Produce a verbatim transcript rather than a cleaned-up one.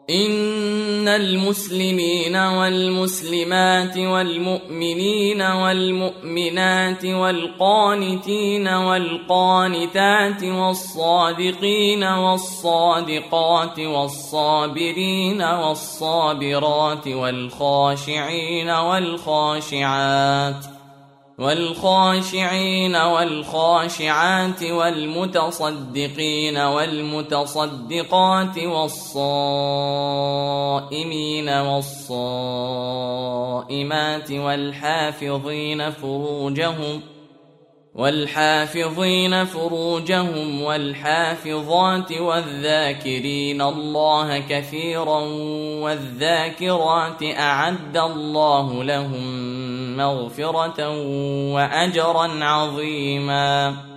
إن المسلمين والمسلمات والمؤمنين والمؤمنات والقانتين والقانتات والصادقين والصادقات والصابرين والصابرات والخاشعين والخاشعات والخاشعين والخاشعات والمتصدقين والمتصدقات والصائمين والصائمات والحافظين فروجهم والحافظين فروجهم والحافظات والذاكرين الله كثيرا والذاكرات أعد الله لهم مغفرة وأجرا عظيما.